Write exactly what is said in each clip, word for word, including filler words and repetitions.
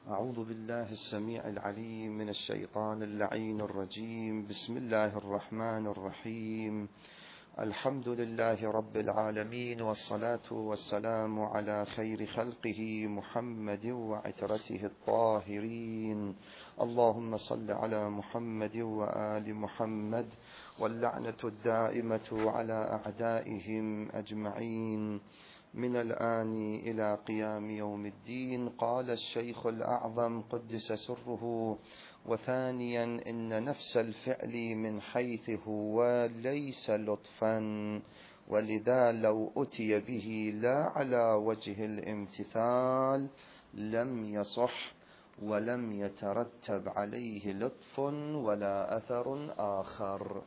أعوذ بالله السميع العليم من الشيطان اللعين الرجيم. بسم الله الرحمن الرحيم. الحمد لله رب العالمين، والصلاة والسلام على خير خلقه محمد وعترته الطاهرين. اللهم صل على محمد وآل محمد، واللعنة الدائمة على أعدائهم أجمعين من الآن إلى قيام يوم الدين. قال الشيخ الأعظم قدس سره: وثانيا إن نفس الفعل من حيث هو ليس لطفا، ولذا لو أتي به لا على وجه الامتثال لم يصح، ولم يترتب عليه لطف ولا أثر آخر.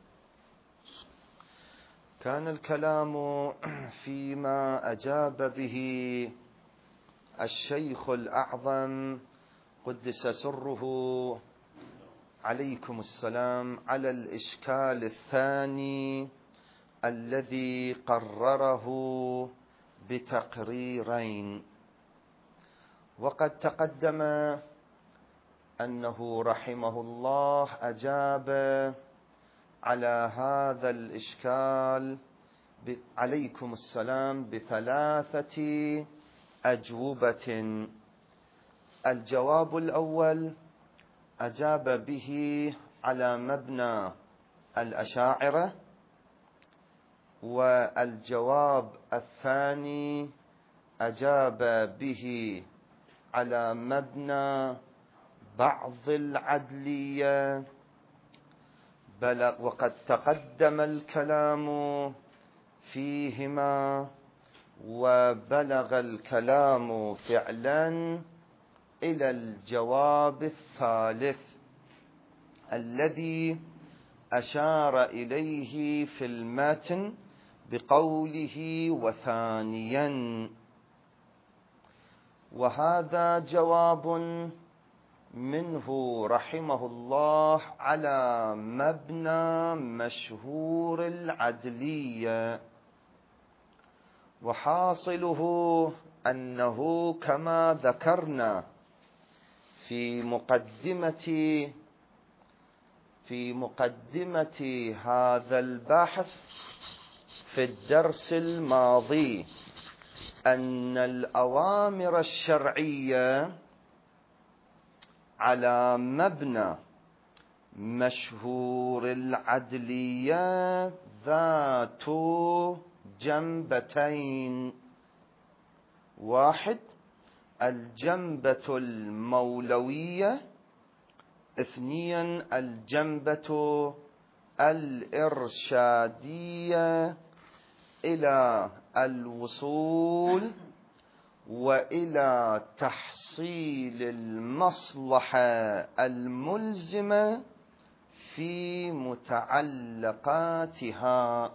كان الكلام فيما أجاب به الشيخ الأعظم قدس سره عليكم السلام على الإشكال الثاني الذي قرره بتقريرين. وقد تقدم أنه رحمه الله أجاب على هذا الإشكال عليكم السلام بثلاثة أجوبة. الجواب الأول أجاب به على مبنى الأشاعرة، والجواب الثاني أجاب به على مبنى بعض العدلية. بلغ وقد تقدم الكلام فيهما، وبلغ الكلام فعلا إلى الجواب الثالث الذي أشار إليه في المتن بقوله وثانيا، وهذا جواب منه رحمه الله على مبنى مشهور العدلية. وحاصله أنه كما ذكرنا في مقدمة في مقدمة هذا البحث في الدرس الماضي أن الأوامر الشرعية على مبنى مشهور العدلية ذات جنبتين: واحد الجنبة المولوية، اثنيا الجنبة الإرشادية إلى الوصول وإلى تحصيل المصلحة الملزمة في متعلقاتها.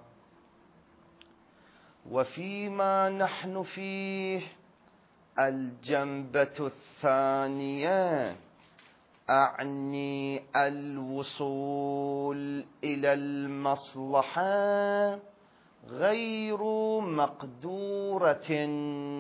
وفيما نحن فيه الجنبة الثانية، أعني الوصول إلى المصلحة غير مقدورة.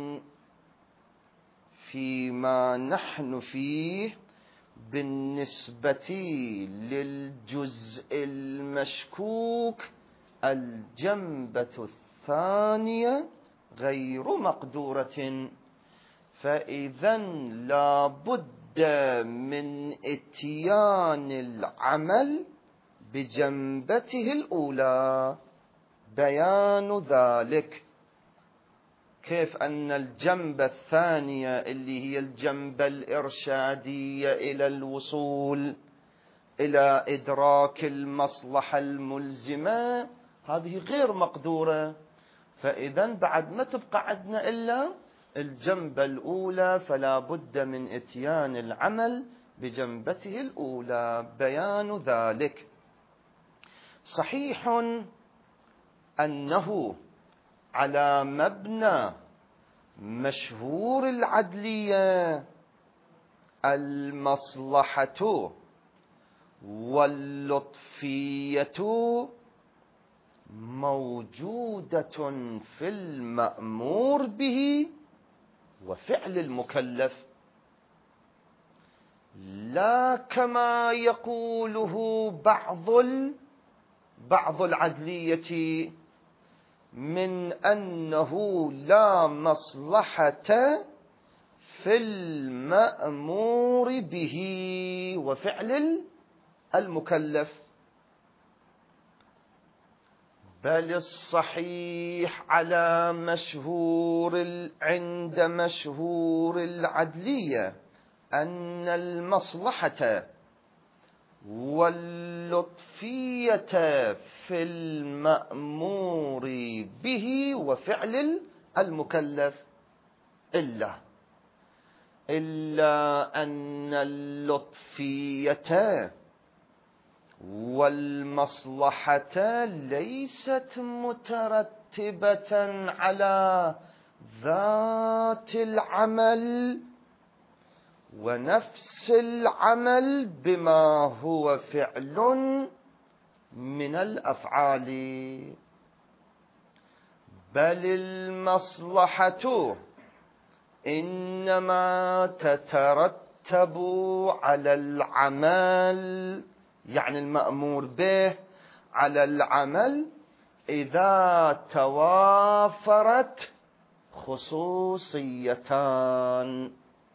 فيما نحن فيه بالنسبة للجزء المشكوك الجنبة الثانية غير مقدورة، فإذا لا بد من إتيان العمل بجنبته الأولى. بيان ذلك كيف أن الجنبة الثانية اللي هي الجنبة الإرشادية إلى الوصول إلى إدراك المصلحة الملزمة هذه غير مقدورة، فإذا بعد ما تبقى عندنا إلا الجنبة الأولى، فلا بد من إتيان العمل بجنبته الأولى. بيان ذلك: صحيح أنه على مبنى مشهور العدلية المصلحة واللطفية موجودة في المأمور به وفعل المكلف. لا كما يقوله بعض بعض العدلية من أنه لا مصلحة في المأمور به وفعل المكلف، بل الصحيح على مشهور عند مشهور العدلية أن المصلحة واللطفية في المأمور به وفعل المكلف، إلا إلا أن اللطفية والمصلحة ليست مترتبة على ذات العمل ونفس العمل بما هو فعل من الأفعال، بل المصلحة إنما تترتب على العمل، يعني المأمور به على العمل، إذا توافرت خصوصيتان،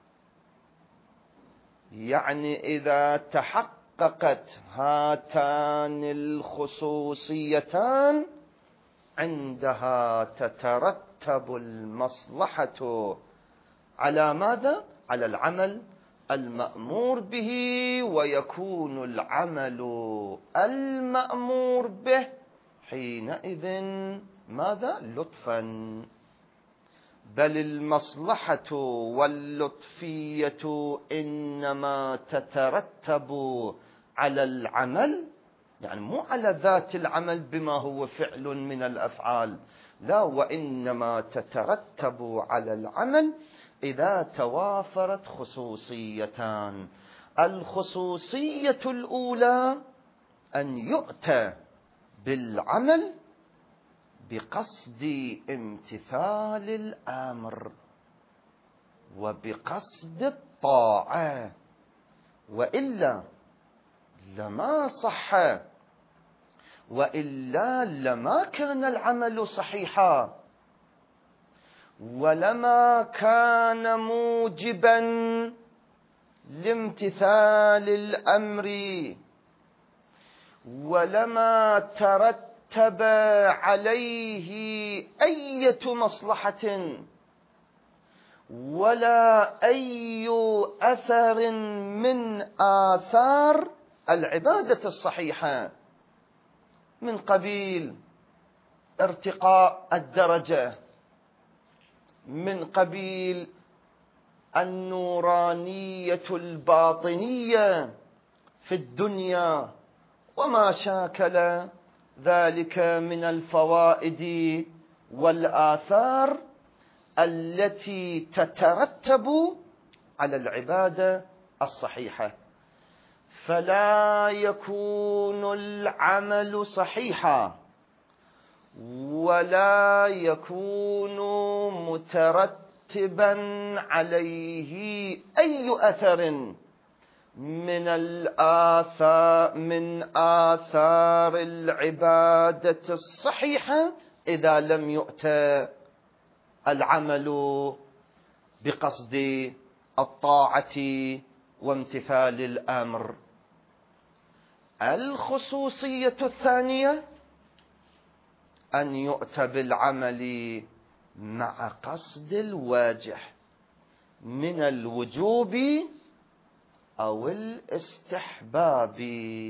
يعني إذا تحققت هاتان الخصوصيتان عندها تترتب المصلحة على ماذا؟ على العمل المأمور به، ويكون العمل المأمور به حينئذ ماذا؟ لطفا. بل المصلحة واللطفية إنما تترتب على العمل، يعني مو على ذات العمل بما هو فعل من الأفعال، لا، وإنما تترتب على العمل إذا توافرت خصوصيتان. الخصوصية الأولى أن يؤتى بالعمل بقصد امتثال الأمر وبقصد الطاعة، وإلا لما صح، وإلا لما كان العمل صحيحا، ولما كان موجبا لامتثال الأمر، ولما ترتب عليه أي مصلحة ولا أي أثر من آثار العبادة الصحيحة، من قبيل ارتقاء الدرجة، من قبيل النورانية الباطنية في الدنيا، وما شاكل ذلك من الفوائد والآثار التي تترتب على العبادة الصحيحة. فلا يكون العمل صحيحا ولا يكون مترتبا عليه أي أثر من الآثار من آثار العبادة الصحيحة إذا لم يؤتى العمل بقصد الطاعة وامتثال الأمر. الخصوصية الثانية أن يؤتى بالعمل مع قصد الواجح من الوجوب أو الاستحباب،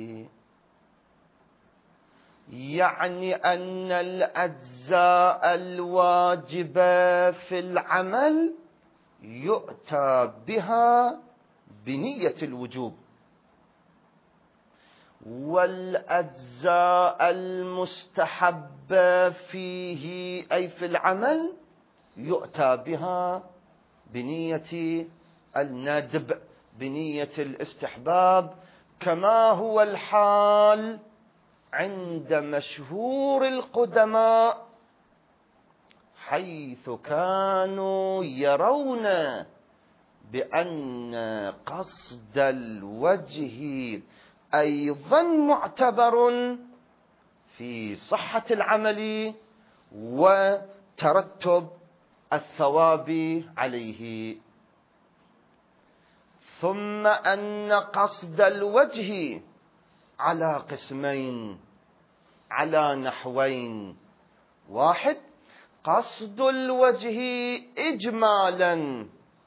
يعني أن الأجزاء الواجبة في العمل يؤتى بها بنية الوجوب، والأجزاء المستحبة فيه أي في العمل يؤتى بها بنية الندب، بنية الاستحباب، كما هو الحال عند مشهور القدماء، حيث كانوا يرون بأن قصد الوجه أيضا معتبر في صحة العمل وترتب الثواب عليه. ثم أن قصد الوجه على قسمين، على نحوين. واحد، قصد الوجه إجمالا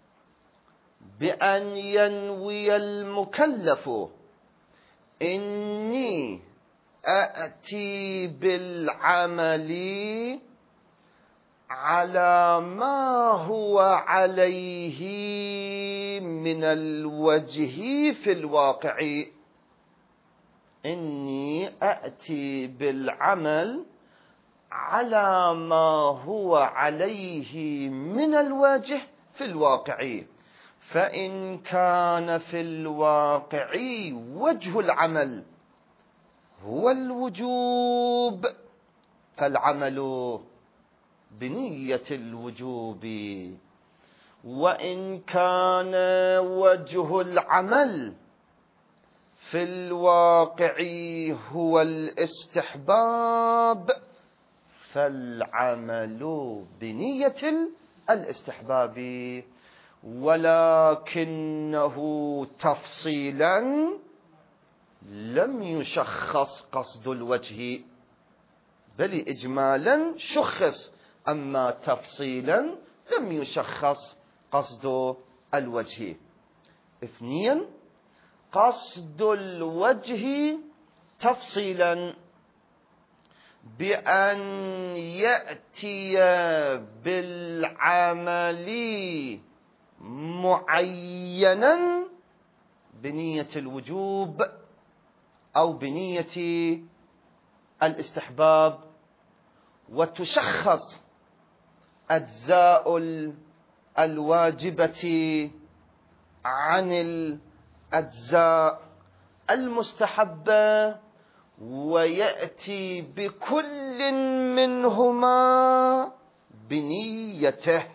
بأن ينوي المكلف إني أأتي بالعمل على ما هو عليه من الوجه في الواقع، إني أأتي بالعمل على ما هو عليه من الوجه في الواقع. فإن كان في الواقع وجه العمل هو الوجوب فالعمل بنية الوجوب، وإن كان وجه العمل في الواقع هو الاستحباب فالعمل بنية الاستحباب، ولكنه تفصيلا لم يشخص قصد الوجه، بل إجمالا شخص، أما تفصيلا لم يشخص قصد الوجه. اثنين، قصد الوجه تفصيلا بأن يأتي بالعمل معينا بنية الوجوب أو بنية الاستحباب، وتشخص أجزاء الواجبة عن الأجزاء المستحبة، ويأتي بكل منهما بنيته.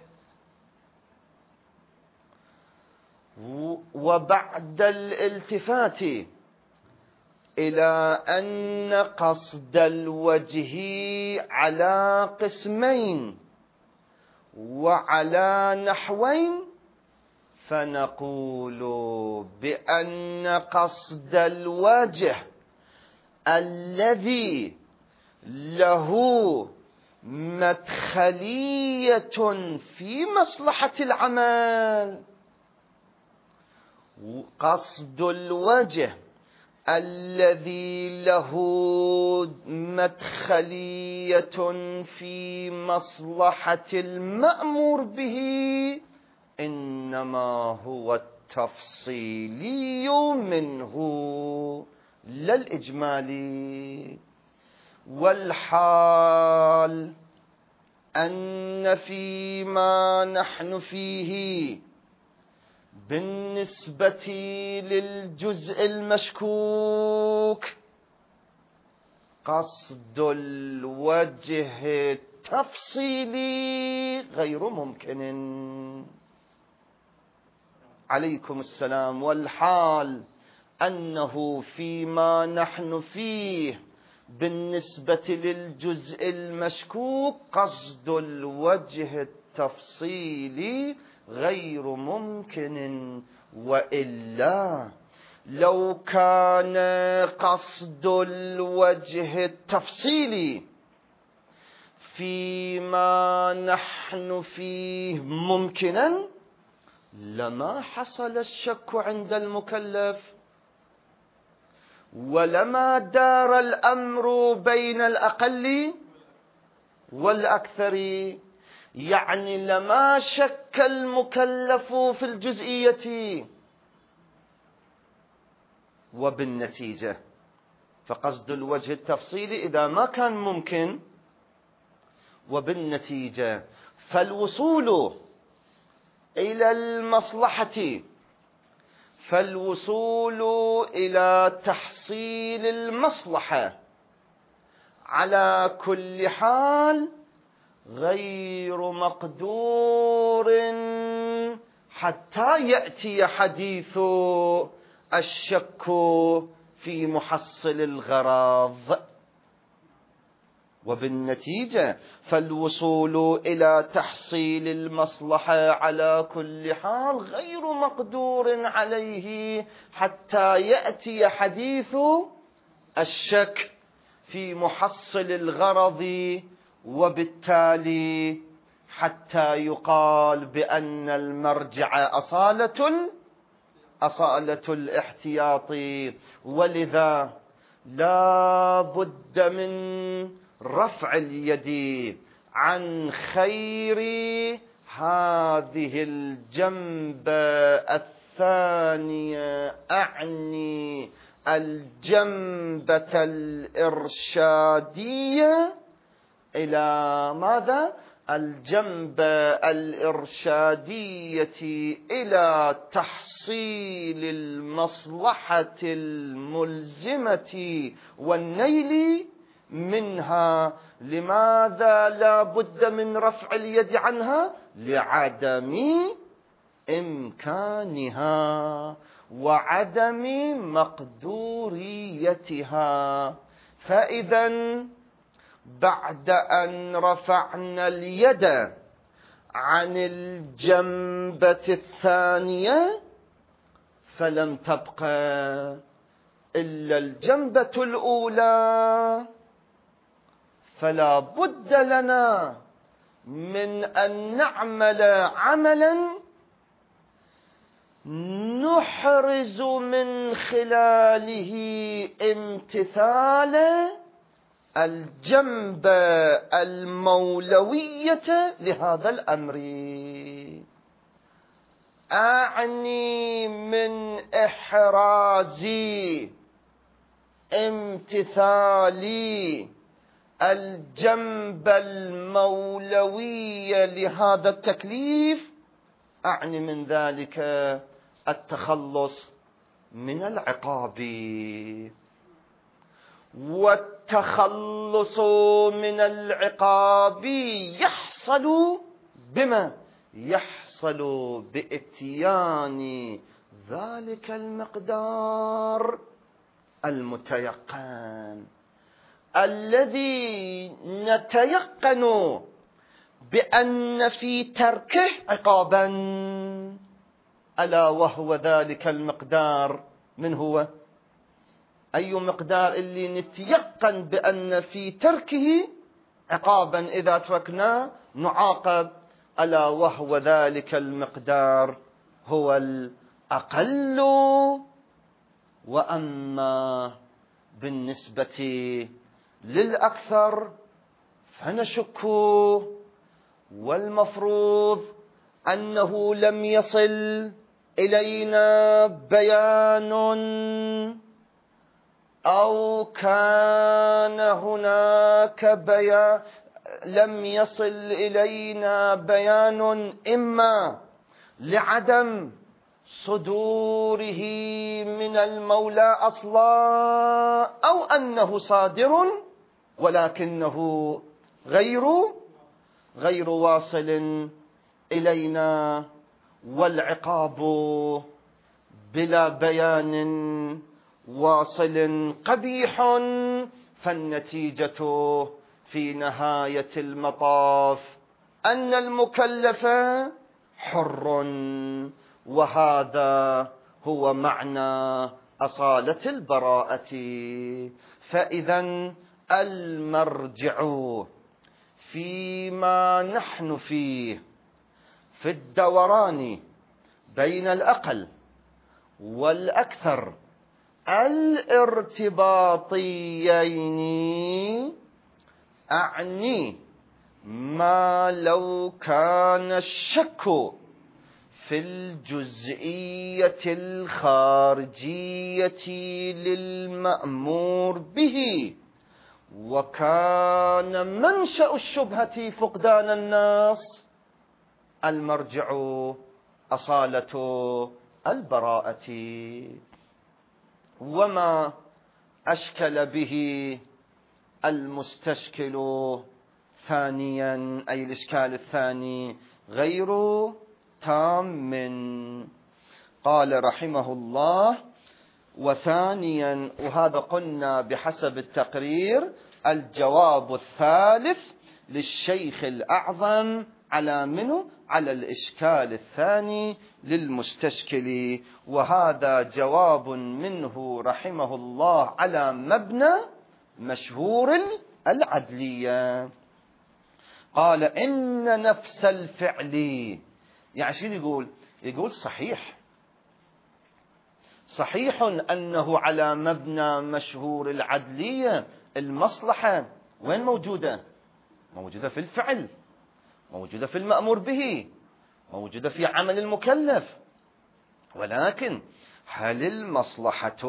وبعد الالتفات إلى أن قصد الوجه على قسمين وعلى نحوين، فنقول بأن قصد الوجه الذي له مدخلية في مصلحة العمل، قصد الوجه الذي له مدخلية في مصلحة المأمور به إنما هو التفصيلي منه لا الإجمالي. والحال أن فيما نحن فيه بالنسبة للجزء المشكوك قصد الوجه التفصيلي غير ممكن. عليكم السلام. والحال أنه فيما نحن فيه بالنسبة للجزء المشكوك قصد الوجه التفصيلي غير ممكن. وإلا لو كان قصد الوجه التفصيلي فيما نحن فيه ممكنا لما حصل الشك عند المكلف، ولما دار الأمر بين الأقل والأكثر، يعني لما شك المكلف في الجزئية. وبالنتيجة فقصد الوجه التفصيلي إذا ما كان ممكن، وبالنتيجة فالوصول إلى المصلحة فالوصول إلى تحصيل المصلحة على كل حال غير مقدور حتى يأتي حديث الشك في محصل الغرض. وبالنتيجة فالوصول إلى تحصيل المصلحة على كل حال غير مقدور عليه حتى يأتي حديث الشك في محصل الغرض، وبالتالي حتى يقال بأن المرجع أصالة أصالة الاحتياط. ولذا لا بد من رفع اليد عن خير هذه الجنبة الثانية، أعني الجنبة الإرشادية إلى ماذا؟ الجنبة الإرشادية إلى تحصيل المصلحة الملزمة والنيل منها. لماذا لا بد من رفع اليد عنها؟ لعدم إمكانها وعدم مقدوريتها. فإذا بعد أن رفعنا اليد عن الجنبة الثانية فلم تبقى إلا الجنبة الأولى، فلا بد لنا من أن نعمل عملا نحرز من خلاله امتثال الجنبة المولوية لهذا الأمر. أعني من إحراز امتثال الجنبة المولوية لهذا التكليف، أعني من ذلك التخلص من العقاب. والتخلص من العقاب يحصل بما؟ يحصل بإتيان ذلك المقدار المتيقن الذي نتيقن بأن في تركه عقابا، ألا وهو ذلك المقدار. من هو؟ أي مقدار اللي نتيقن بأن في تركه عقابا، إذا تركناه نعاقب؟ ألا وهو ذلك المقدار هو الأقل. وأما بالنسبة للأكثر فنشك، والمفروض أنه لم يصل إلينا بيان أو كان هناك بيان، لم يصل إلينا بيان إما لعدم صدوره من المولى أصلا، أو أنه صادر ولكنه غير غير واصل إلينا. والعقاب بلا بيان واصل قبيح، فالنتيجة في نهاية المطاف أن المكلف حر، وهذا هو معنى أصالة البراءة. فإذا المرجع فيما نحن فيه في الدوران بين الأقل والأكثر الارتباطيين، أعني ما لو كان الشك في الجزئية الخارجية للمأمور به، وكان منشأ الشبهة فقدان الناس، المرجع أصالة البراءة. وما أشكل به المستشكل ثانيا، أي الإشكال الثاني، غير تام. قال رحمه الله: وثانيا، وهذا قلنا بحسب التقرير الجواب الثالث للشيخ الأعظم على منه على الإشكال الثاني للمستشكل، وهذا جواب منه رحمه الله على مبنى مشهور العدلية. قال: إن نفس الفعل، يعني شو يقول؟ يقول صحيح صحيح أنه على مبنى مشهور العدلية. المصلحة وين موجودة؟ موجودة في الفعل، موجودة في المأمور به، موجودة في عمل المكلف، ولكن هل المصلحة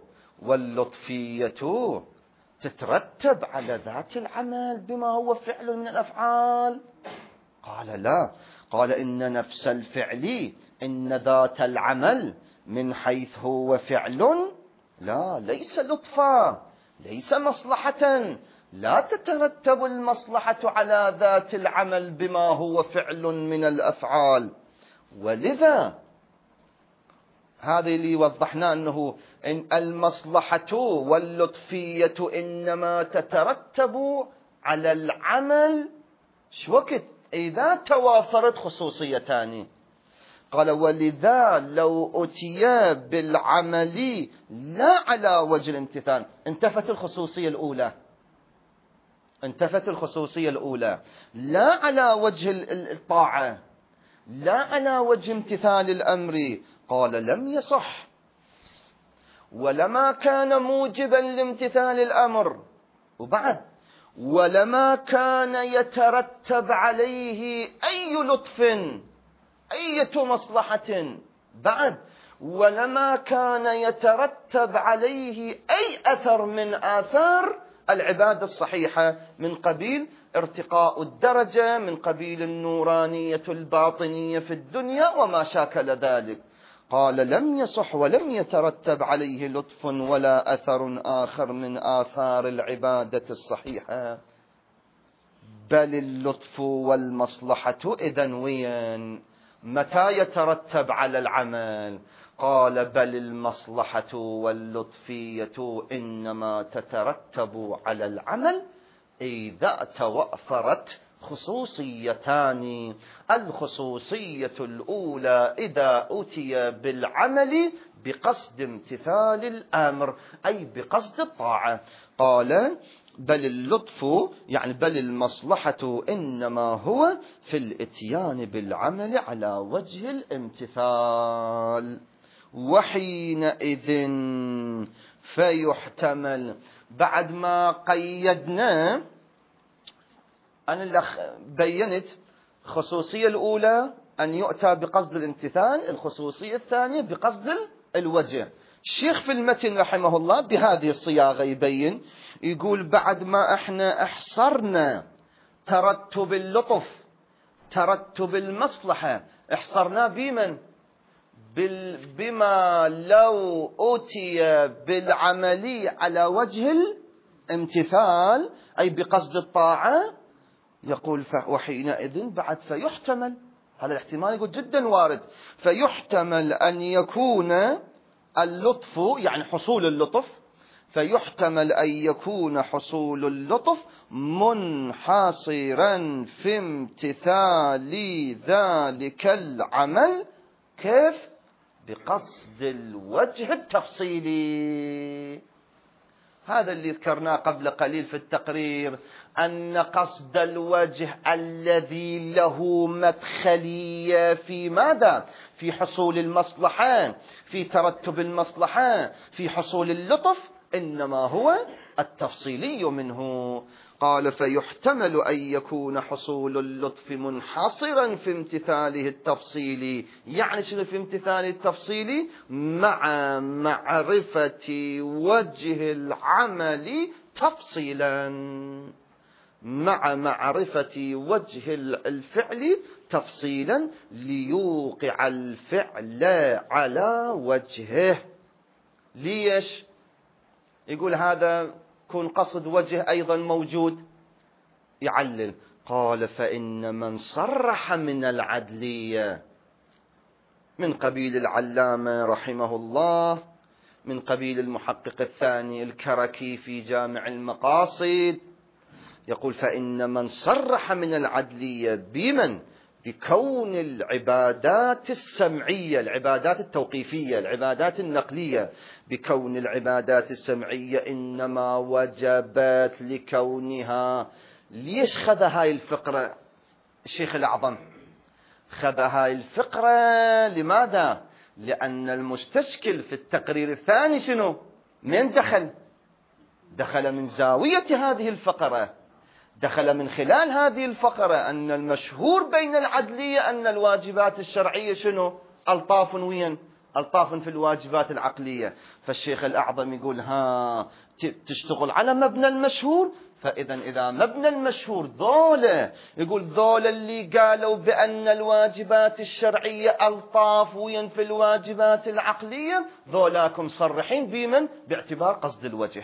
واللطفية تترتب على ذات العمل بما هو فعل من الأفعال؟ قال: لا. قال: إن نفس الفعل، إن ذات العمل من حيث هو فعل، لا، ليس لطفا، ليس مصلحة، لا تترتب المصلحة على ذات العمل بما هو فعل من الأفعال. ولذا هذا اللي وضحنا أنه إن المصلحة واللطفية إنما تترتب على العمل شو وقت؟ إذا توافرت خصوصيتان. قال: ولذا لو أتي بالعمل لا على وجه الامتثال، انتفت الخصوصية الأولى، انتفت الخصوصية الأولى، لا على وجه الطاعة، لا على وجه امتثال الأمر. قال: لم يصح، ولما كان موجبا لامتثال الأمر، وبعد ولما كان يترتب عليه أي لطف، أية مصلحة، بعد ولما كان يترتب عليه أي أثر من آثار العبادة الصحيحة، من قبيل ارتقاء الدرجة، من قبيل النورانية الباطنية في الدنيا وما شاكل ذلك. قال: لم يصح ولم يترتب عليه لطف ولا أثر آخر من آثار العبادة الصحيحة، بل اللطف والمصلحة إذن وين؟ متى يترتب على العمل؟ قال: بل المصلحة واللطفية إنما تترتب على العمل إذا توفرت خصوصيتان. الخصوصية الأولى إذا أتي بالعمل بقصد امتثال الأمر، أي بقصد الطاعة. قال: بل اللطف، يعني بل المصلحة إنما هو في الإتيان بالعمل على وجه الامتثال. وحينئذ فيحتمل، بعد ما قيدنا، أنا بينت خصوصية الأولى أن يؤتى بقصد الامتثال، الخصوصية الثانية بقصد الوجه. الشيخ في المتن رحمه الله بهذه الصياغة يبين، يقول: بعد ما احنا احصرنا ترتب اللطف، ترتب المصلحة، احصرنا بمن؟ بما لو أتي بالعملي على وجه الامتثال، أي بقصد الطاعة. يقول: وحينئذ بعد فيحتمل، هذا الاحتمال يقول جدا وارد، فيحتمل أن يكون اللطف، يعني حصول اللطف، فيحتمل أن يكون حصول اللطف منحصرا في امتثال ذلك العمل. كيف؟ بقصد الوجه التفصيلي. هذا اللي ذكرناه قبل قليل في التقرير، أن قصد الوجه الذي له مدخلية في ماذا؟ في حصول المصلحة، في ترتب المصلحة، في حصول اللطف، إنما هو التفصيلي منه. قال: فيحتمل أن يكون حصول اللطف منحصرا في امتثاله التفصيلي. يعني شنو في امتثاله التفصيلي؟ مع معرفة وجه العمل تفصيلا، مع معرفة وجه الفعل تفصيلا ليوقع الفعل على وجهه. ليش؟ يقول هذا كون قصد وجه أيضا موجود. يعلل، قال: فإن من صرح من العدلية من قبيل العلامة رحمه الله، من قبيل المحقق الثاني الكركي في جامع المقاصد، يقول: فإن من صرح من العدلية بمن بكون العبادات السمعية، العبادات التوقيفية، العبادات النقلية، بكون العبادات السمعية إنما وجبت لكونها. ليش خذ هاي الفقرة الشيخ الأعظم؟ خذ هاي الفقرة لماذا؟ لأن المستشكل في التقرير الثاني شنو؟ من دخل؟ دخل من زاوية هذه الفقرة، دخل من خلال هذه الفقرة أن المشهور بين العدلية أن الواجبات الشرعية شنو؟ ألطاف وين؟ ألطاف في الواجبات العقلية. فالشيخ الأعظم يقول: ها تشتغل على مبنى المشهور. فإذا إذا مبنى المشهور ذولا، يقول ذولا اللي قالوا بأن الواجبات الشرعية ألطاف وين في الواجبات العقلية، ذولاكم صرحين بمن؟ باعتبار قصد الوجه.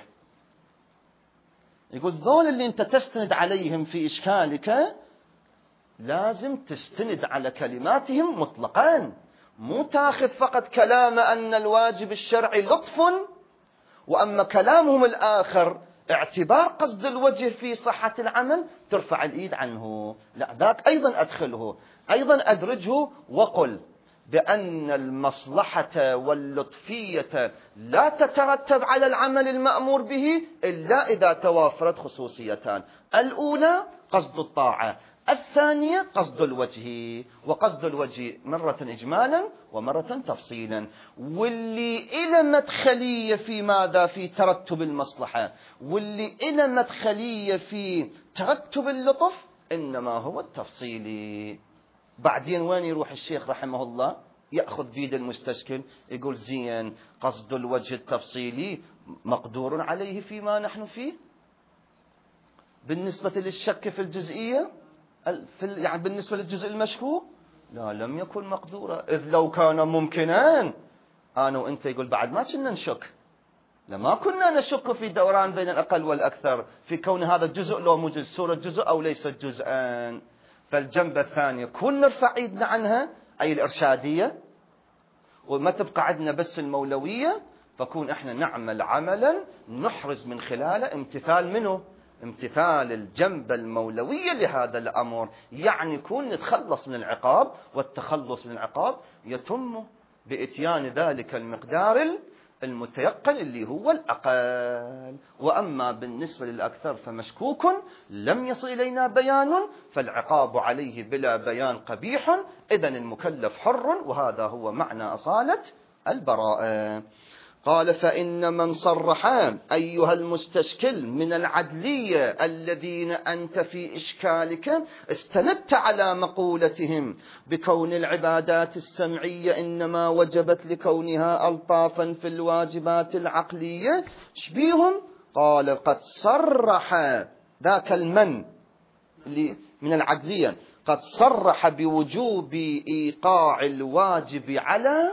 يقول ذول اللي انت تستند عليهم في إشكالك لازم تستند على كلماتهم مطلقا، مو تاخذ فقط كلام أن الواجب الشرعي لطف، وأما كلامهم الآخر اعتبار قصد الوجه في صحة العمل ترفع الإيد عنه. لا، ذاك أيضا أدخله، أيضا أدرجه، وقل بأن المصلحة واللطفية لا تترتب على العمل المأمور به إلا إذا توافرت خصوصيتان: الأولى قصد الطاعة، الثانية قصد الوجه. وقصد الوجه مرة إجمالا ومرة تفصيلا. واللي إلى مدخلية في ماذا؟ في ترتب المصلحة، واللي إلى مدخلية في ترتب اللطف إنما هو التفصيلي. بعدين وين يروح الشيخ رحمه الله؟ يأخذ بيد المستشكل، يقول: زين، قصد الوجه التفصيلي مقدور عليه فيما نحن فيه. بالنسبة للشك في الجزئية، في يعني بالنسبة للجزء المشكوك، لا، لم يكن مقدورا. إذ لو كان ممكنا أنا وإنت، يقول، بعد ما كنا نشك، لما كنا نشك في دوران بين الأقل والأكثر في كون هذا الجزء لو موجود صورة جزء أو ليس جزءا. فالجنبة الثانية كل نرفع ايدنا عنها، أي الإرشادية، وما تبقى عندنا بس المولوية، فكون احنا نعمل عملا نحرز من خلاله امتثال منه، امتثال الجنبة المولوية لهذا الأمر. يعني كون نتخلص من العقاب، والتخلص من العقاب يتم بإتيان ذلك المقدار المتيقن اللي هو الأقل. وأما بالنسبة للأكثر فمشكوك لم يصل إلينا بيان، فالعقاب عليه بلا بيان قبيح، إذن المكلف حر، وهذا هو معنى أصالة البراءة. قال: فإن من صرح أيها المستشكل من العدلية الذين أنت في إشكالك استندت على مقولتهم بكون العبادات السمعية إنما وجبت لكونها ألطافا في الواجبات العقلية، شبيهم؟ قال: قد صرح ذاك المن اللي من العدلية، قد صرح بوجوب إيقاع الواجب على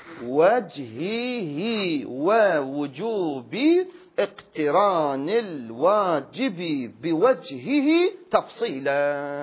وجهه ووجوب اقتران الواجب بوجهه تفصيلا.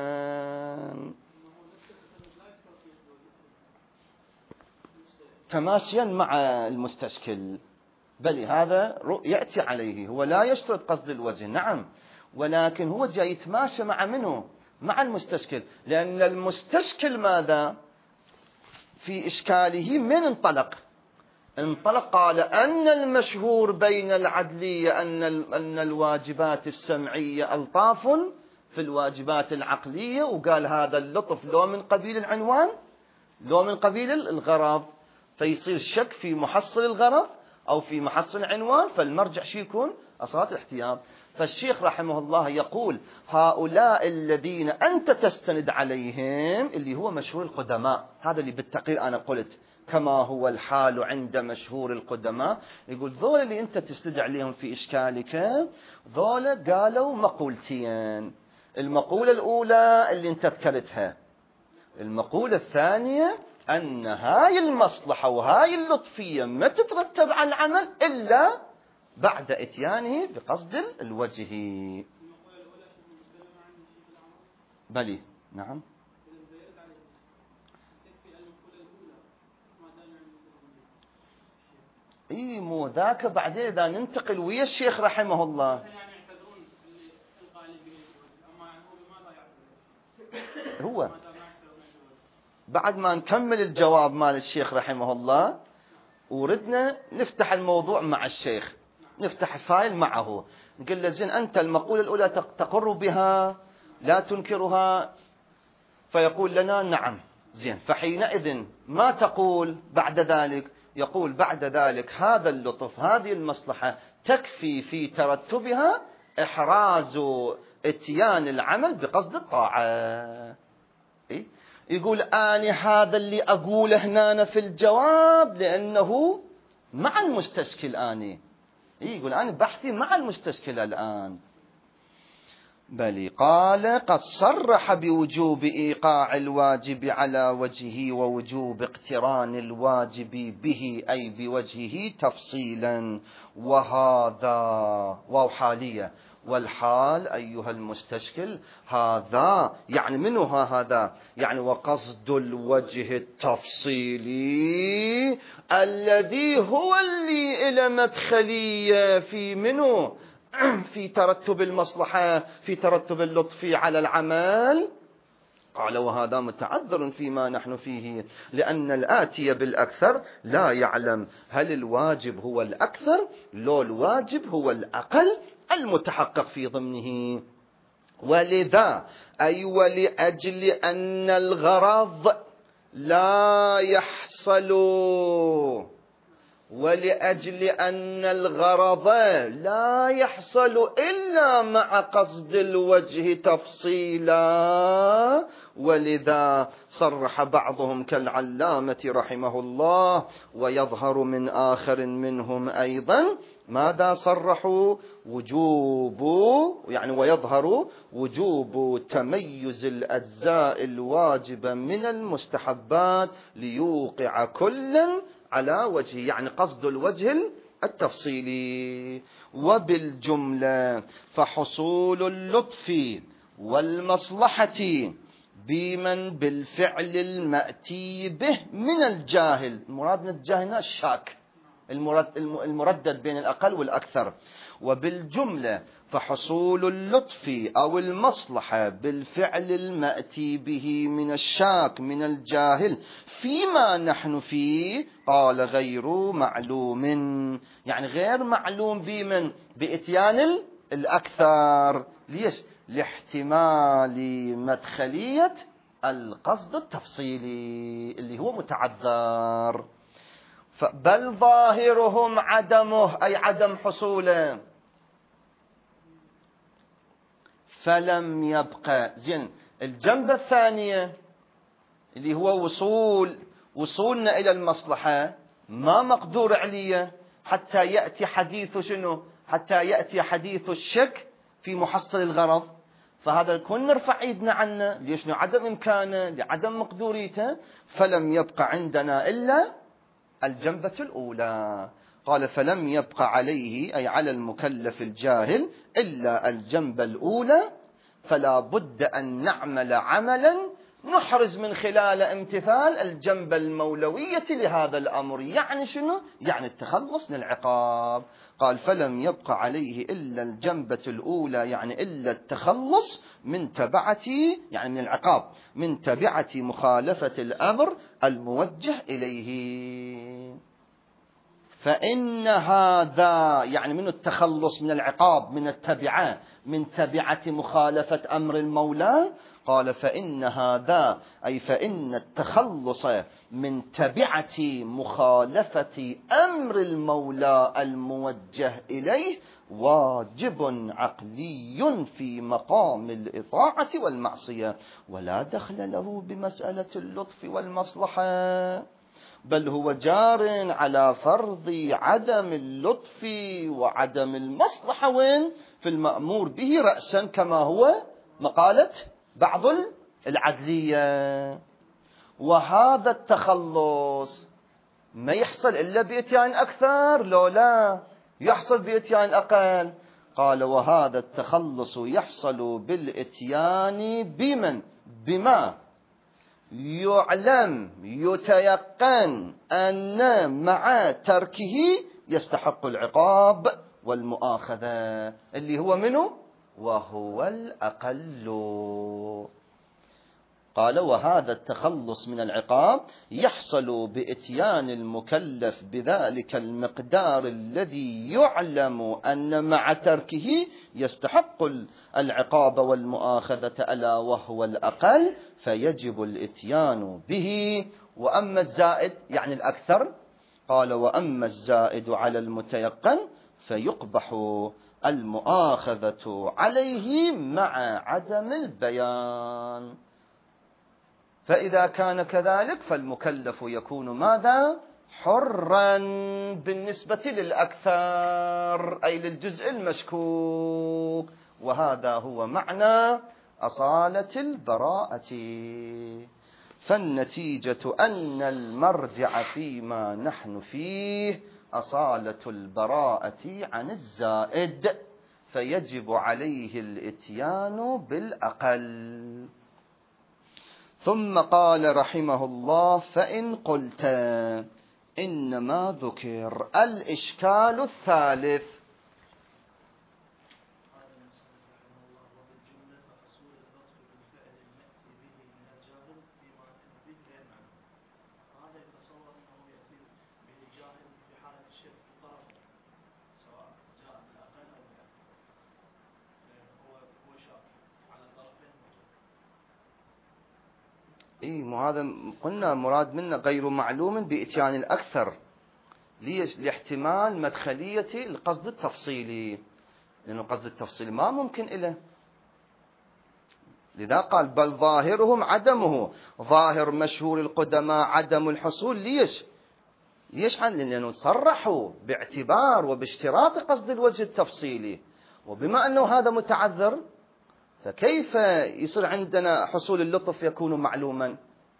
تماشيا مع المستشكل، بل هذا يأتي عليه، هو لا يشترط قصد الوجه، نعم، ولكن هو جاي يتماشى مع منه؟ مع المستشكل. لأن المستشكل ماذا في إشكاله؟ من انطلق انطلق قال أن المشهور بين العدلية أن أن الواجبات السمعية ألطاف في الواجبات العقلية، وقال هذا اللطف لو من قبيل العنوان لو من قبيل الغرض، فيصير شك في محصل الغرض أو في محصل العنوان، فالمرجع شي يكون أصالة الاحتياط. فالشيخ رحمه الله يقول: هؤلاء الذين أنت تستند عليهم اللي هو مشهور القدماء، هذا اللي بالتقرير أنا قلت كما هو الحال عند مشهور القدماء، يقول ذول اللي أنت تستند عليهم في إشكالك، ذول قالوا مقولتين: المقولة الأولى اللي أنت ذكرتها، المقولة الثانية أن هاي المصلحة وهاي اللطفية ما تترتب على العمل إلا بعد إتيانه بقصد الوجه. بلي، نعم. اي مو ذاك بعدين اذا ننتقل ويا الشيخ رحمه الله. هو بعد ما نكمل الجواب مال الشيخ رحمه الله وردنا نفتح الموضوع مع الشيخ، نفتح فايل معه، نقول له زين أنت المقولة الأولى تقر بها لا تنكرها؟ فيقول لنا نعم. زين، فحينئذ ما تقول بعد ذلك؟ يقول بعد ذلك هذا اللطف، هذه المصلحة تكفي في ترتبها إحراز اتيان العمل بقصد الطاعة. إيه؟ يقول أنا هذا اللي أقوله هنا في الجواب لأنه مع المستشكل أنا. يقول أنا بحثي مع المستشكل الآن. بل قال قد صرح بوجوب إيقاع الواجب على وجهه ووجوب اقتران الواجب به أي بوجهه تفصيلا، وهذا واو حالية، والحال أيها المستشكل هذا يعني منه هذا يعني وقصد الوجه التفصيلي الذي هو اللي إلى مدخلية في منه في ترتب المصلحة، في ترتب اللطف على العمل. قال وهذا متعذر فيما نحن فيه، لأن الآتي بالأكثر لا يعلم هل الواجب هو الأكثر لو الواجب هو الأقل المتحقق في ضمنه. ولذا أي ولأجل أن الغرض لا يحصل، ولأجل أن الغرض لا يحصل إلا مع قصد الوجه تفصيلا، ولذا صرح بعضهم كالعلامة رحمه الله ويظهر من آخر منهم أيضا ماذا صرحوا؟ وجوب يعني ويظهر وجوب تميز الأجزاء الواجبة من المستحبات ليوقع كل على وجه، يعني قصد الوجه التفصيلي. وبالجملة فحصول اللطف والمصلحة بمن بالفعل المأتي به من الجاهل، المراد من الجاهل الشاك المردد بين الأقل والأكثر. وبالجملة فحصول اللطف أو المصلحة بالفعل المأتي به من الشاك من الجاهل فيما نحن فيه قال غير معلوم، يعني غير معلوم بمن بإتيان الأكثر. ليش؟ لاحتمال مدخلية القصد التفصيلي اللي هو متعذر. بل ظاهرهم عدمه أي عدم حصوله. فلم يبقى زين الجنبة الثانية اللي هو وصول وصولنا إلى المصلحة ما مقدور عليه حتى يأتي حديث شنو؟ حتى يأتي حديث الشك في محصل الغرض. فهذا الكون نرفع ايدنا عنه، ليش؟ عدم إمكانه، لعدم مقدوريته. فلم يبقى عندنا إلا الجنبة الأولى. قال فلم يبقى عليه أي على المكلف الجاهل إلا الجنبة الأولى، فلا بد أن نعمل عملا نحرز من خلال امتثال الجنبة المولوية لهذا الأمر. يعني شنو؟ يعني التخلص من العقاب. قال فلم يبقى عليه إلا الجنبة الأولى يعني إلا التخلص من تبعة يعني من العقاب من تبعة مخالفة الأمر الموجه إليه. فإن هذا يعني من التخلص من العقاب من التبعة من تبعة مخالفة أمر المولى. قال فإن هذا أي فإن التخلص من تبعة مخالفة أمر المولى الموجه إليه واجب عقلي في مقام الإطاعة والمعصية، ولا دخل له بمسألة اللطف والمصلحة، بل هو جار على فرض عدم اللطف وعدم المصلحة وين؟ في المأمور به رأسا، كما هو مقالة بعض العدلية. وهذا التخلص ما يحصل إلا بإتيان أكثر، لو لا يحصل بإتيان أقل. قال وهذا التخلص يحصل بالإتيان بمن بما يعلم يتيقن أن مع تركه يستحق العقاب والمؤاخذة، اللي هو منه وهو الأقل. قال: وهذا التخلص من العقاب يحصل بإتيان المكلف بذلك المقدار الذي يعلم أن مع تركه يستحق العقاب والمؤاخذة، ألا وهو الأقل، فيجب الإتيان به. وأما الزائد يعني الأكثر، قال: وأما الزائد على المتيقن فيقبح المؤاخذة عليه مع عدم البيان. فإذا كان كذلك فالمكلف يكون ماذا؟ حرا بالنسبة للأكثر، أي للجزء المشكوك. وهذا هو معنى أصالة البراءة. فالنتيجة أن المرجع فيما نحن فيه أصالة البراءة عن الزائد، فيجب عليه الإتيان بالأقل. ثم قال رحمه الله: فإن قلت إنما ذكر الإشكال الثالث. إيه مو هذا قلنا مراد منا غير معلوم بإتيان الأكثر. ليش؟ لاحتمال مدخلية القصد التفصيلي، لأنه القصد التفصيلي ما ممكن إله. لذا قال: بل ظاهرهم عدمه. ظاهر مشهور القدماء عدم الحصول. ليش؟ ليش؟ لأنه صرحوا باعتبار وباشتراط قصد الوجه التفصيلي، وبما أنه هذا متعذر فكيف يصير عندنا حصول اللطف يكون معلوما؟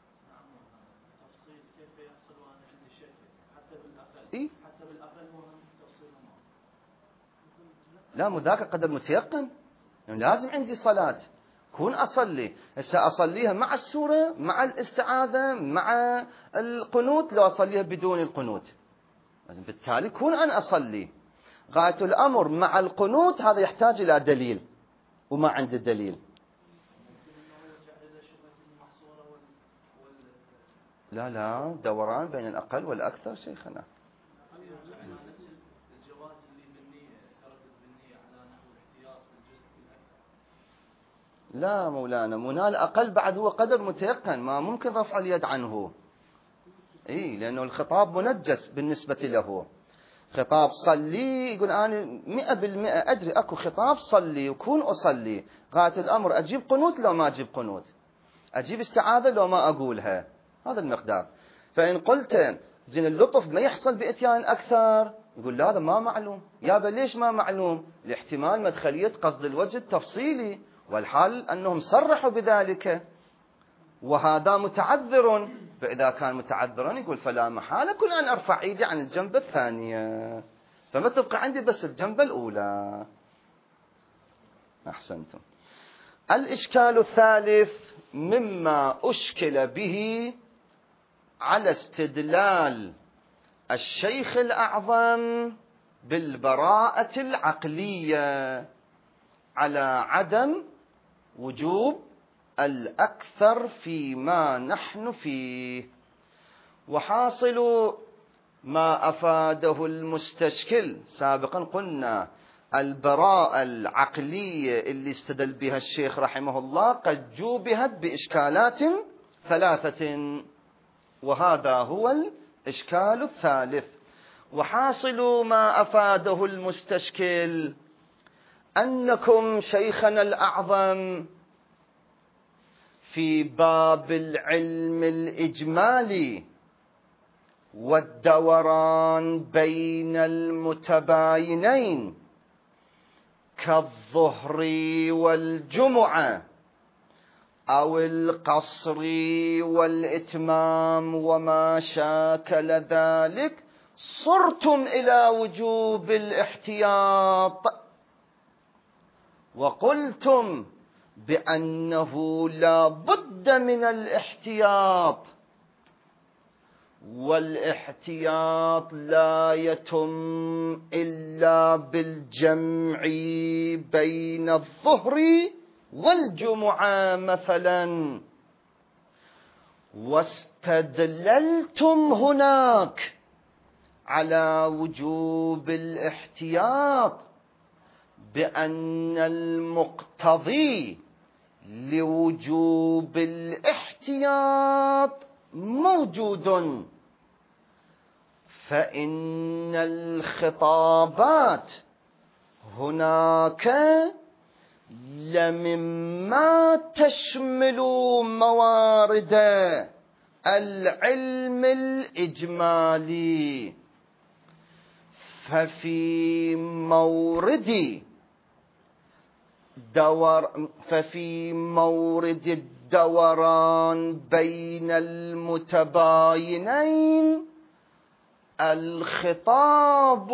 إيه؟ لا، مذاك قدر متيقن، يعني لازم عندي صلاة كون أصلي. هسه أصليها مع السورة، مع الاستعاذة، مع القنوت، لو أصليها بدون القنوت لازم بالتالي كون أن أصلي. غاية الأمر مع القنوت هذا يحتاج إلى دليل، وما عندي دليل. لا لا، دوران بين الأقل والأكثر شيخنا. لا مولانا، منال أقل بعد هو قدر متيقن، ما ممكن رفع اليد عنه. إيه، لأنه الخطاب منجس بالنسبة له. خطاب صلي، يقول أنا مئة بالمئة أدري أكو خطاب صلي وكون أصلي. غاية الأمر أجيب قنوت لو ما أجيب قنوت، أجيب استعاذة لو ما أقولها، هذا المقدار. فإن قلت زين اللطف ما يحصل بإتيان أكثر، يقول لا هذا ما معلوم. يابا ليش ما معلوم؟ لاحتمال مدخلية قصد الوجه التفصيلي، والحال أنهم صرحوا بذلك، وهذا متعذر. فإذا كان متعذرا يقول فلا محالة كل أن أرفع إيدي عن الجنب الثانية، فما تبقى عندي بس الجنب الأولى. أحسنتم. الإشكال الثالث مما أشكل به على استدلال الشيخ الأعظم بالبراءة العقلية على عدم وجوب الأكثر فيما نحن فيه. وحاصل ما أفاده المستشكل سابقا قلنا البراءة العقلية اللي استدل بها الشيخ رحمه الله قد جوبهت بإشكالات ثلاثة، وهذا هو الإشكال الثالث. وحاصل ما أفاده المستشكل أنكم شيخنا الأعظم في باب العلم الإجمالي والدوران بين المتباينين كالظهر والجمعة أو القصر والإتمام وما شاكل ذلك صرتم إلى وجوب الاحتياط، وقلتم بأنه لا بد من الاحتياط، والاحتياط لا يتم إلا بالجمع بين الظهر والجمعة مثلا. واستدللتم هناك على وجوب الاحتياط بأن المقتضي لوجوب الاحتياط موجود، فإن الخطابات هناك لمما تشمل موارد العلم الإجمالي. ففي مورد دور ففي مورد الدوران بين المتباينين الخطاب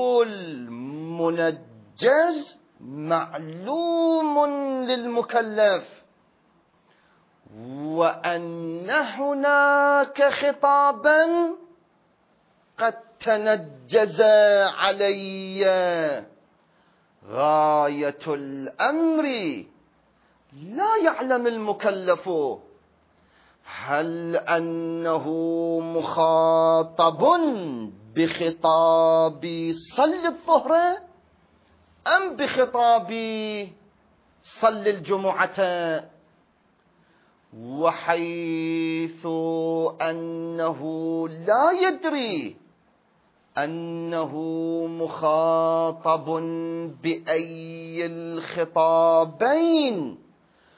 المنجز معلوم للمكلف، وأن هناك خطابا قد تنجز علي غاية الأمر لا يعلم المكلف هل أنه مخاطب بخطاب صل الظهر أم بخطاب صل الجمعة. وحيث أنه لا يدري أنه مخاطب بأي الخطابين،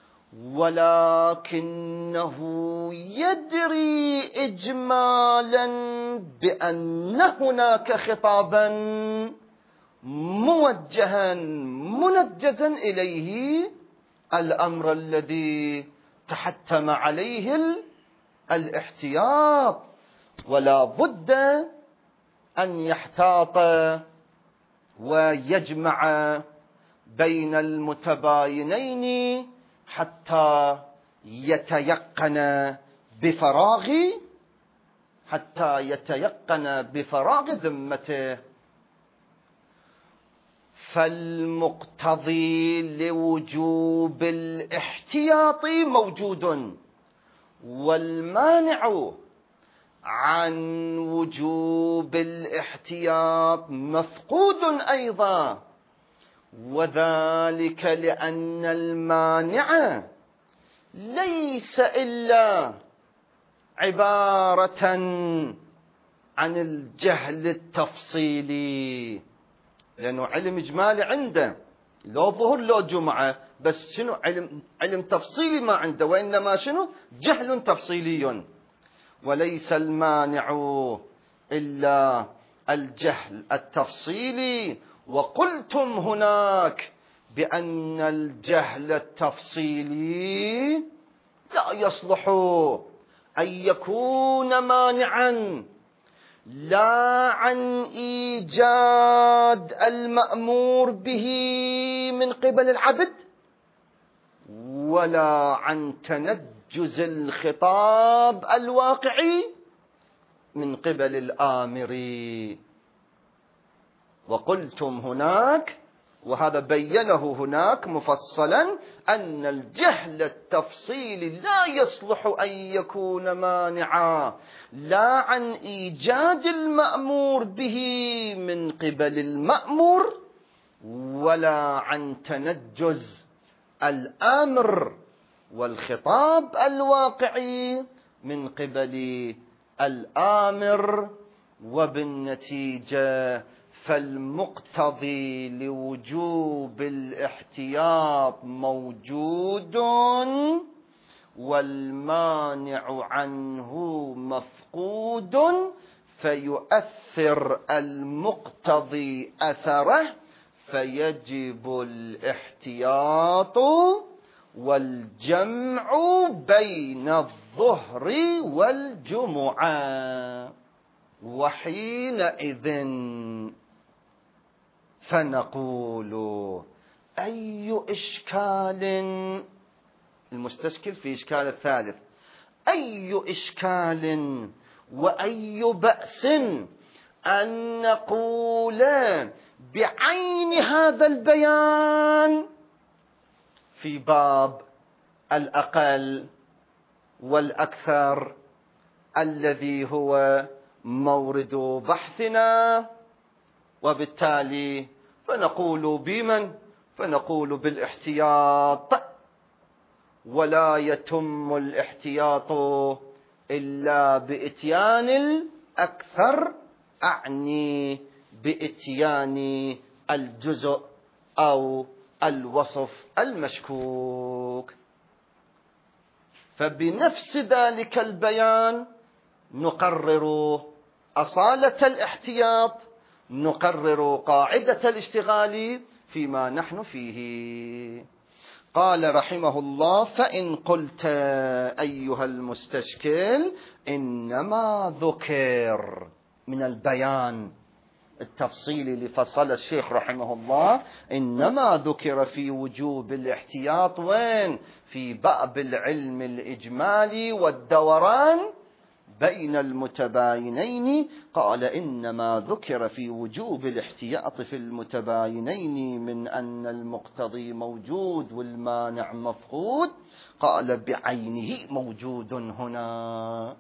ولكنه يدري إجمالا بأن هناك خطابا موجها منجزا إليه، الأمر الذي تحتم عليه الاحتياط، ولا بد أن يحتاط ويجمع بين المتباينين حتى يتيقن بفراغ حتى يتيقن بفراغ ذمته. فالمقتضي لوجوب الاحتياط موجود، والمانع عن وجوب الاحتياط مفقود أيضا، وذلك لأن المانع ليس إلا عبارة عن الجهل التفصيلي، لأنه علم إجمالي عنده لو ظهر لو جمعة، بس شنو علم علم تفصيلي ما عنده، وإنما شنو جهل تفصيلي، وليس المانع إلا الجهل التفصيلي. وقلتم هناك بأن الجهل التفصيلي لا يصلح أن يكون مانعا لا عن إيجاد المأمور به من قبل العبد، ولا عن تنجز الخطاب الواقعي من قبل الآمر. وقلتم هناك، وهذا بينه هناك مفصلا، أن الجهل التفصيلي لا يصلح أن يكون مانعا لا عن إيجاد المأمور به من قبل المأمور، ولا عن تنجز الأمر والخطاب الواقعي من قبل الآمر. وبالنتيجة فالمقتضي لوجوب الاحتياط موجود، والمانع عنه مفقود، فيؤثر المقتضي أثره، فيجب الاحتياط والجمع بين الظهر والجمعة. وحينئذ فنقول أي إشكال، المستشكل في إشكال الثالث، أي إشكال وأي بأس أن نقول بعين هذا البيان في باب الأقل والأكثر الذي هو مورد بحثنا، وبالتالي فنقول بمن؟ فنقول بالاحتياط، ولا يتم الاحتياط إلا بإتيان الأكثر، أعني بإتيان الجزء أو الوصف المشكوك. فبنفس ذلك البيان نقرر أصالة الاحتياط، نقرر قاعدة الاشتغال فيما نحن فيه. قال رحمه الله: فإن قلت أيها المستشكل إنما ذكر من البيان التفصيلي لفصل الشيخ رحمه الله، إنما ذكر في وجوب الاحتياط وين؟ في باب العلم الإجمالي والدوران بين المتباينين. قال: إنما ذكر في وجوب الاحتياط في المتباينين من أن المقتضي موجود والمانع مفقود. قال: بعينه موجود هنا.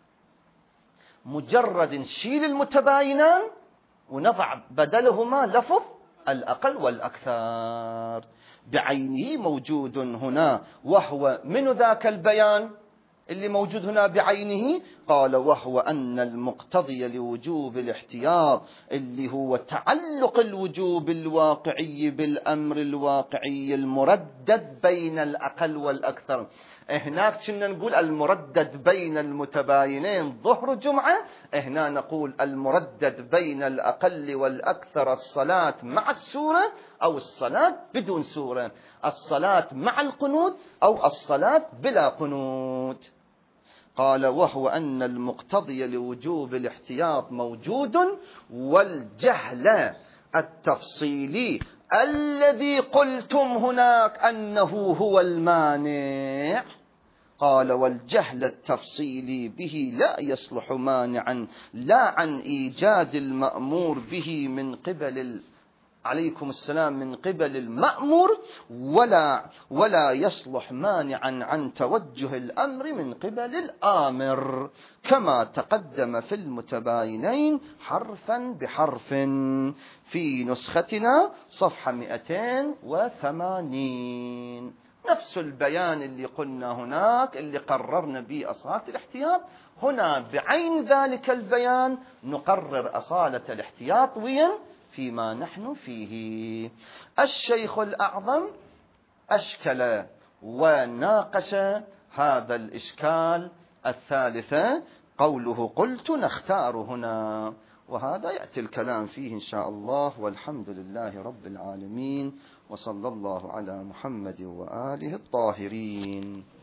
مجرد نشيل المتباينان ونضع بدلهما لفظ الأقل والأكثر. بعينه موجود هنا، وهو من ذاك البيان اللي موجود هنا بعينه. قال: وهو أن المقتضي لوجوب الاحتياط اللي هو تعلق الوجوب الواقعي بالأمر الواقعي المردد بين الأقل والأكثر. هناك كنا نقول المردد بين المتباينين ظهر جمعة، هنا نقول المردد بين الأقل والأكثر الصلاة مع السورة أو الصلاة بدون سورة، الصلاة مع القنوت أو الصلاة بلا قنوت. قال: وهو أن المقتضي لوجوب الاحتياط موجود، والجهل التفصيلي الذي قلتم هناك أنه هو المانع. قال: والجهل التفصيلي به لا يصلح مانعا لا عن إيجاد المأمور به من قبل عليكم السلام من قبل المأمور، ولا ولا يصلح مانعا عن توجه الأمر من قبل الآمر، كما تقدم في المتباينين حرفا بحرف في نسختنا صفحة مئتين وثمانين. نفس البيان اللي قلنا هناك اللي قررنا به أصالة الاحتياط، هنا بعين ذلك البيان نقرر أصالة الاحتياط وين؟ فيما نحن فيه. الشيخ الأعظم أشكل وناقش هذا الإشكال الثالثة، قوله: قلت نختار هنا، وهذا يأتي الكلام فيه إن شاء الله. والحمد لله رب العالمين، وصلى الله على محمد وآله الطاهرين.